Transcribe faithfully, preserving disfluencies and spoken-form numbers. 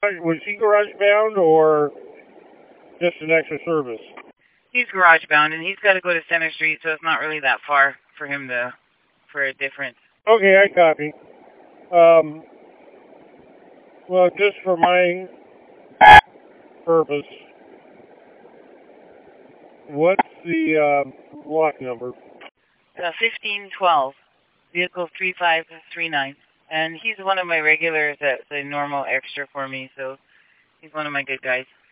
Was he garage bound or just an extra service? He's garage bound, and he's got to go to Center Street, so it's not really that far for him to, for a difference. Okay, I copy. Um, well, just for my purpose, what's the uh, block number? Uh, fifteen twelve, vehicle three five three nine. And he's one of my regulars that's a normal extra for me, so he's one of my good guys.